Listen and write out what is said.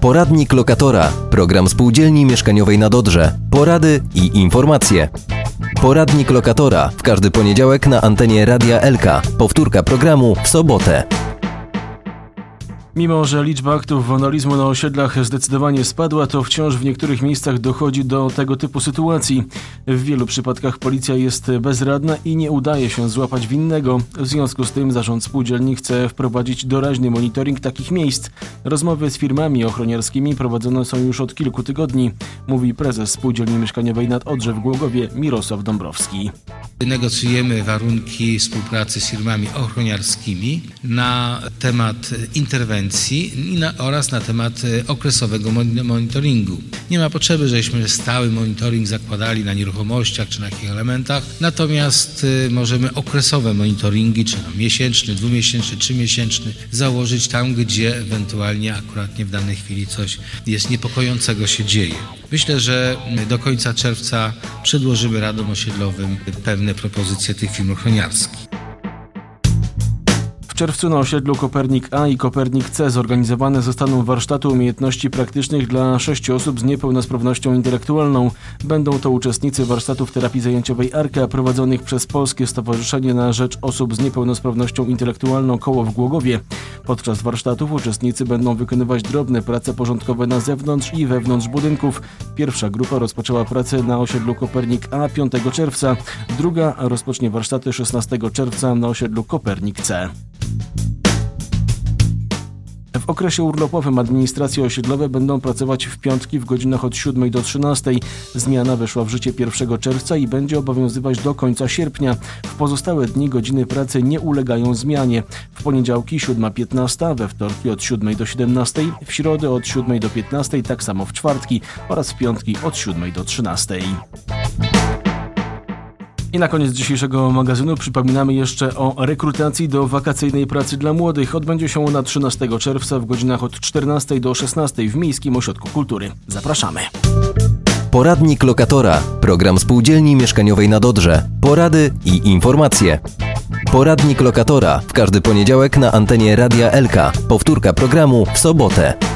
Poradnik lokatora. Program Spółdzielni Mieszkaniowej na Dodrze. Porady i informacje. Poradnik lokatora w każdy poniedziałek na antenie Radia Elka. Powtórka programu w sobotę. Mimo że liczba aktów wandalizmu na osiedlach zdecydowanie spadła, to wciąż w niektórych miejscach dochodzi do tego typu sytuacji. W wielu przypadkach policja jest bezradna i nie udaje się złapać winnego. W związku z tym zarząd spółdzielni chce wprowadzić doraźny monitoring takich miejsc. Rozmowy z firmami ochroniarskimi prowadzone są już od kilku tygodni, mówi prezes Spółdzielni Mieszkaniowej nad Odrze w Głogowie Mirosław Dąbrowski. Negocjujemy warunki współpracy z firmami ochroniarskimi na temat interwencji oraz na temat okresowego monitoringu. Nie ma potrzeby, żebyśmy stały monitoring zakładali na nieruchomościach czy na jakich elementach, natomiast możemy okresowe monitoringi, czy miesięczny, dwumiesięczny, trzymiesięczny założyć tam, gdzie ewentualnie akuratnie w danej chwili coś jest niepokojącego się dzieje. Myślę, że do końca czerwca przedłożymy radom osiedlowym pewne propozycje tych firm ochroniarskich. W czerwcu na osiedlu Kopernik A i Kopernik C zorganizowane zostaną warsztaty umiejętności praktycznych dla 6 osób z niepełnosprawnością intelektualną. Będą to uczestnicy warsztatów terapii zajęciowej ARKA prowadzonych przez Polskie Stowarzyszenie na Rzecz Osób z Niepełnosprawnością Intelektualną Koło w Głogowie. Podczas warsztatów uczestnicy będą wykonywać drobne prace porządkowe na zewnątrz i wewnątrz budynków. Pierwsza grupa rozpoczęła pracę na osiedlu Kopernik A 5 czerwca, druga rozpocznie warsztaty 16 czerwca na osiedlu Kopernik C. W okresie urlopowym administracje osiedlowe będą pracować w piątki w godzinach od 7 do 13. Zmiana weszła w życie 1 czerwca i będzie obowiązywać do końca sierpnia. W pozostałe dni godziny pracy nie ulegają zmianie. W poniedziałki 7:15, we wtorki od 7 do 17, w środę od 7 do 15, tak samo w czwartki oraz w piątki od 7 do 13. I na koniec dzisiejszego magazynu przypominamy jeszcze o rekrutacji do wakacyjnej pracy dla młodych. Odbędzie się ona 13 czerwca w godzinach od 14 do 16 w Miejskim Ośrodku Kultury. Zapraszamy. Poradnik lokatora. Program Spółdzielni Mieszkaniowej na Dodrze. Porady i informacje. Poradnik lokatora w każdy poniedziałek na antenie Radia Elka. Powtórka programu w sobotę.